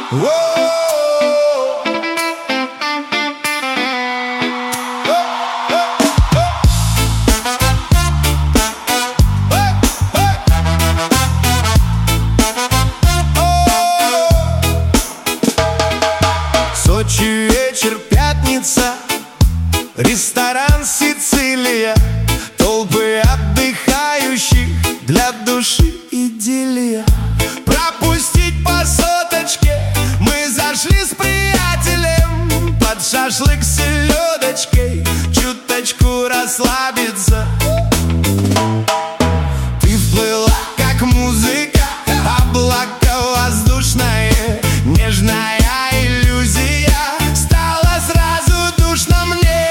Сочи вечер, пятница, ресторан «Сицилия», толпы отдыхающих, для души идиллия. Пропустить по соточке, мы зашли с приятелем под шашлык с селедочкой, чуточку расслабиться. Ты вплыла, как музыка, облако воздушное, нежная иллюзия, стало сразу душно мне.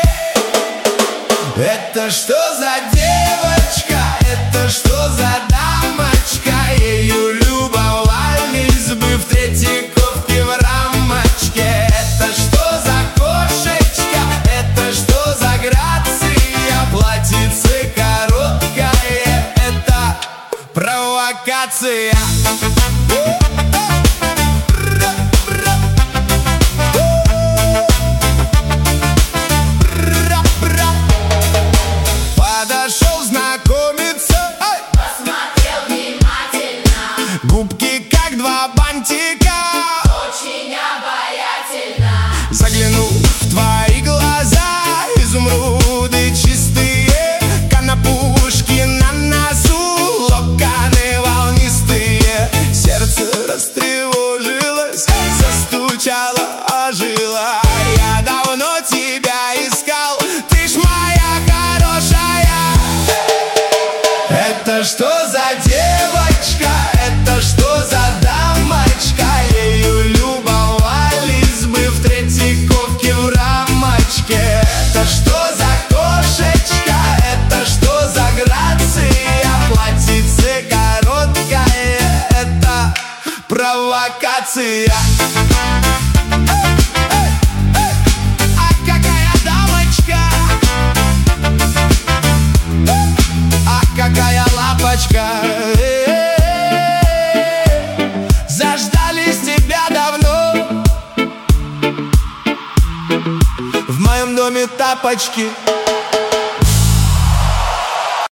Это что за девочка? Это что за дамочка? Ею любовались бы в Третьяковке в рамочке. Это что за кошечка? Это что за грация? Платьице короткое, это провокация. Подошел знакомиться, посмотрел внимательно, губки как два бантика, очень обаятельно. заглянув в твои глаза, изумруды чистые, конопушки на носу, локоны волнистые. Сердце растревожилось, застучало, ожило. Я давно тебя искал, ты ж моя хорошая. Это что за девочка? Это что за дамочка? Ею любовались бы в Третьяковке в рамочке. Это что за кошечка? Это что за грация? Платьице короткое, это провокация. А какая дамочка? А какая лапочка? Заждались тебя давно. В моем доме тапочки.